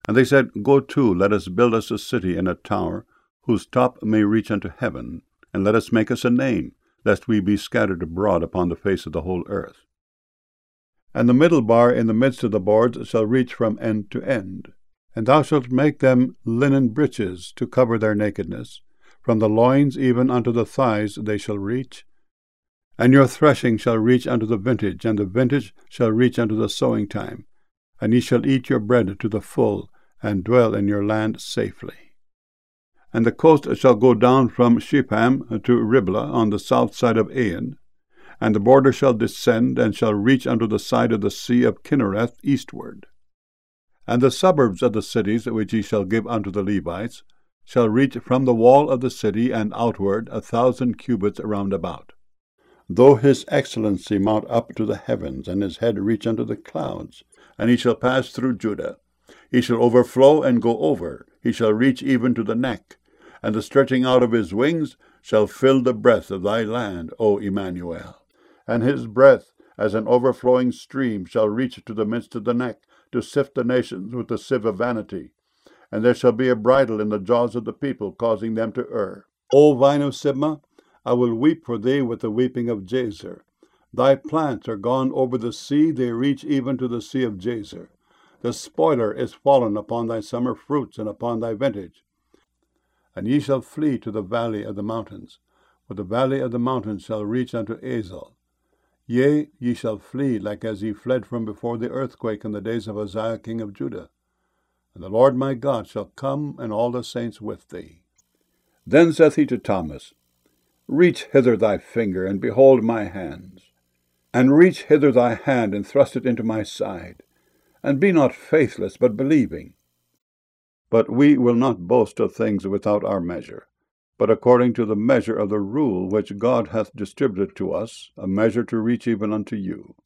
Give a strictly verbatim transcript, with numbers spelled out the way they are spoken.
And they said, Go to, let us build us a city and a tower, whose top may reach unto heaven, and let us make us a name, lest we be scattered abroad upon the face of the whole earth. And the middle bar in the midst of the boards shall reach from end to end. And thou shalt make them linen breeches to cover their nakedness. From the loins even unto the thighs they shall reach. And your threshing shall reach unto the vintage, and the vintage shall reach unto the sowing time. And ye shall eat your bread to the full, and dwell in your land safely. And the coast shall go down from Shipham to Riblah on the south side of Ain, and the border shall descend, and shall reach unto the side of the sea of Kinnereth eastward. And the suburbs of the cities which ye shall give unto the Levites shall reach from the wall of the city and outward a thousand cubits round about. Though his excellency mount up to the heavens, and his head reach unto the clouds, and he shall pass through Judah. He shall overflow and go over, he shall reach even to the neck, and the stretching out of his wings shall fill the breadth of thy land, O Emmanuel. And his breadth as an overflowing stream shall reach to the midst of the neck, to sift the nations with the sieve of vanity. And there shall be a bridle in the jaws of the people, causing them to err. O vine of Sibmah, I will weep for thee with the weeping of Jazer. Thy plants are gone over the sea, they reach even to the sea of Jazer. The spoiler is fallen upon thy summer fruits and upon thy vintage. And ye shall flee to the valley of the mountains, for the valley of the mountains shall reach unto Azel. Yea, ye shall flee like as ye fled from before the earthquake in the days of Uzziah king of Judah. And the Lord my God shall come, and all the saints with thee. Then saith he to Thomas, Reach hither thy finger, and behold my hands. And reach hither thy hand, and thrust it into my side. And be not faithless, but believing. But we will not boast of things without our measure, but according to the measure of the rule which God hath distributed to us, a measure to reach even unto you.